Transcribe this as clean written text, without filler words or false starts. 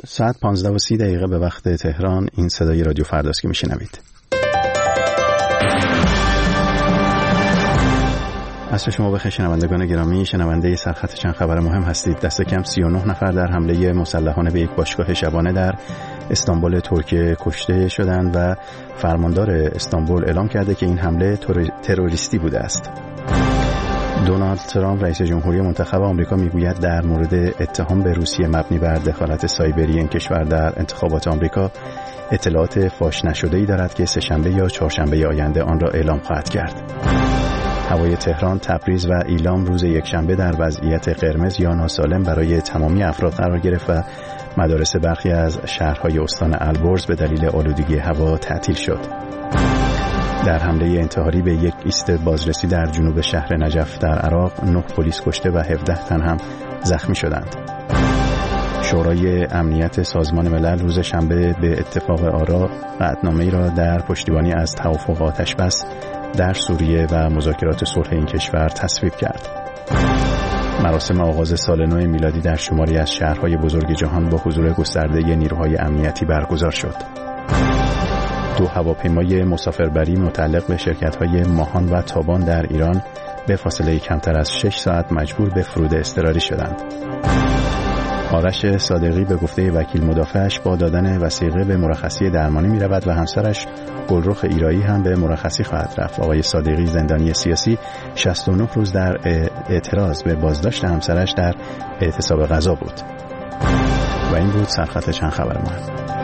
ساعت 15:30 به وقت تهران. این صدای رادیو فرداست که میشنوید. عصر شما بخیر شنوندگان گرامی. شنونده سرخط چند خبر مهم هستید. دست کم 39 نفر در حمله مسلحانه به یک باشگاه شبانه در استانبول ترکیه کشته شدند و فرماندار استانبول اعلام کرده که این حمله تروریستی بوده است. دونالد ترامپ رئیس جمهوری منتخب آمریکا میگوید در مورد اتهام به روسیه مبنی بر دخالت سایبری این کشور در انتخابات آمریکا اطلاعات فاش نشده‌ای دارد که سه‌شنبه یا چهارشنبه آینده آن را اعلام خواهد کرد. هوای تهران، تبریز و ایلام روز یکشنبه در وضعیت قرمز یا ناسالم برای تمامی افراد قرار گرفت و مدارس برخی از شهرهای استان البرز به دلیل آلودگی هوا تعطیل شد. در حمله انتحاری به یک ایست بازرسی در جنوب شهر نجف در عراق 9 پلیس کشته و 17 تن هم زخمی شدند. شورای امنیت سازمان ملل روز شنبه به اتفاق آرا قطعنامه‌ای را در پشتیبانی از توافق آتش‌بس در سوریه و مذاکرات صلح این کشور تصویب کرد. مراسم آغاز سال نو میلادی در شماری از شهرهای بزرگ جهان با حضور گسترده نیروهای امنیتی برگزار شد. 2 هواپیمای مسافربری متعلق به شرکت‌های ماهان و تابان در ایران به فاصله کمتر از 6 ساعت مجبور به فرود اضطراری شدند. آرش صادقی به گفته وکیل مدافعش با دادن وثیقه به مرخصی درمانی می رود و همسرش گلرخ ایرایی هم به مرخصی خواهد رفت. آقای صادقی زندانی سیاسی 69 روز در اعتراض به بازداشت همسرش در اعتصاب غذا بود. و این بود سرخط چند خبر مهم.